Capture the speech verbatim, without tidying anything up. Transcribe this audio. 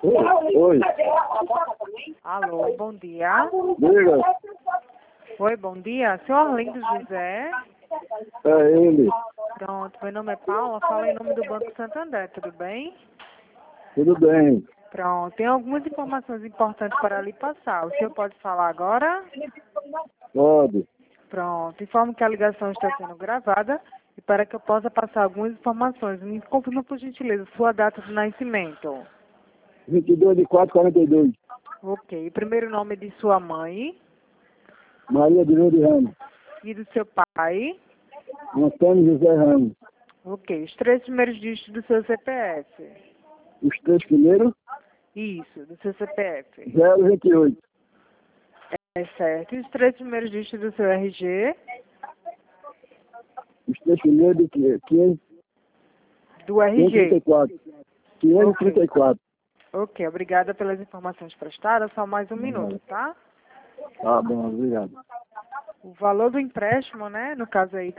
Oi. Oi. Alô, bom dia. Diga. Oi, bom dia. Senhor Orlindo José. É ele. Pronto, meu nome é Paula, falo em nome do Banco Santander, tudo bem? Tudo bem. Pronto, tem algumas informações importantes para lhe passar. O senhor pode falar agora? Pode. Pronto, informo que a ligação está sendo gravada e para que eu possa passar algumas informações, me confirma por gentileza sua data de nascimento. vinte e dois de quatro, quarenta e dois. Ok, primeiro nome de sua mãe Maria de Lourdes Ramos. e do seu pai. Antônio José Ramos. Ok, os três primeiros dígitos do seu C P F. Os três primeiros, Isso, do seu C P F. zero vinte e oito. É certo. E os três primeiros dígitos do seu R G? Os três primeiros de quinhentos, Do R quinhentos e trinta e G. quatro. quinhentos e trinta e quatro. Ok, obrigada pelas informações prestadas. Só mais um minuto, tá? Tá bom, obrigado. O valor do empréstimo, né? No caso aí